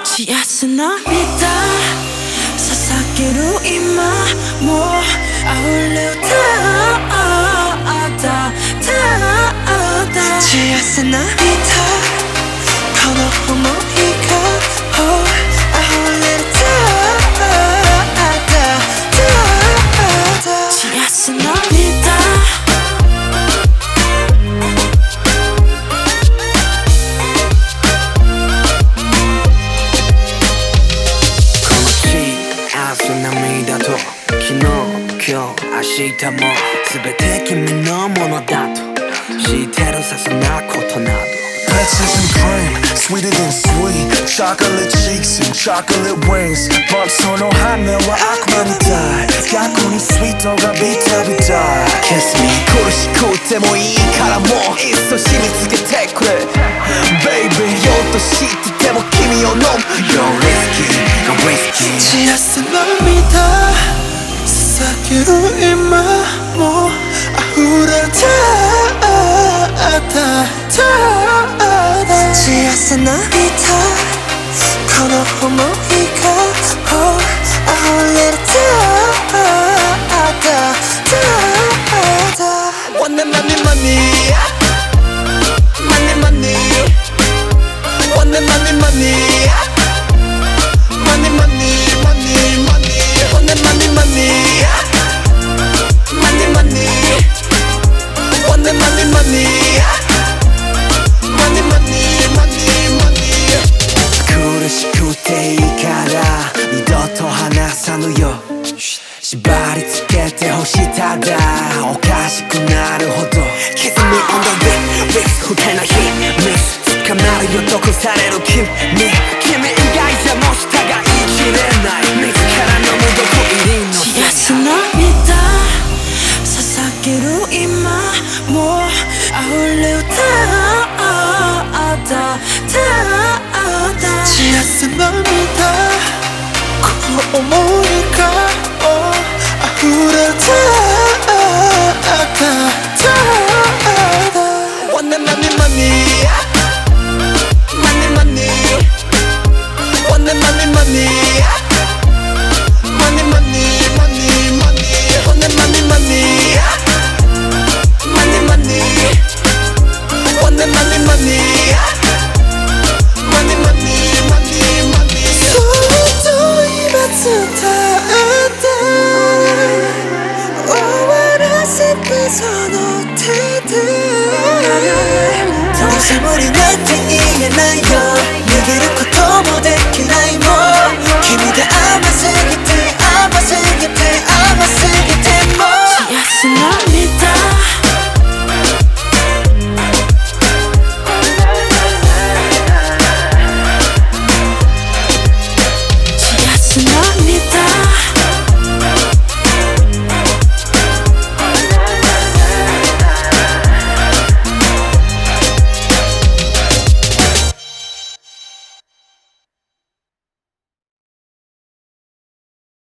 幸せ涙捧げる今も溢れ歌だ幸せ涙この想いが溢れる幸せ涙涙と昨日、今日、明日も全て君のものだと知ってるさ、そんなことなど Peaches and cream, sweeter than sweet Chocolate cheeks and chocolate wings Butその羽は悪魔みたい逆にスイートがビタビタ Kiss me 苦しくてもいいからもういっそ染みつけてくれ Baby 酔うと知ってても君を飲む You're risky, you're risky 幸せ涙捧げる今も溢れた幸せ涙この想いが溢れるMoney, money, money Money, money Money, money, money Money, money, money, money Money, money, money Money, money Money, money, money Money, money, money, money 苦しくていいから二度と離さぬよ縛り付けて欲しただおかしくなるほど Kiss me on the wrist 不定な秘密捕まるよ毒される君君以外じゃもう従いきれない自らの無毒入りの幸せ涙捧げる今も溢れ歌幸せ涙この想いが溢れたMoney, money, money Money, money Money, money, money Money, money, money, money Money, money, money Money, money Money, money, money Money, money, money, money そっと今伝えて終わらせてその手でどうせ無理なんて言えないよ握る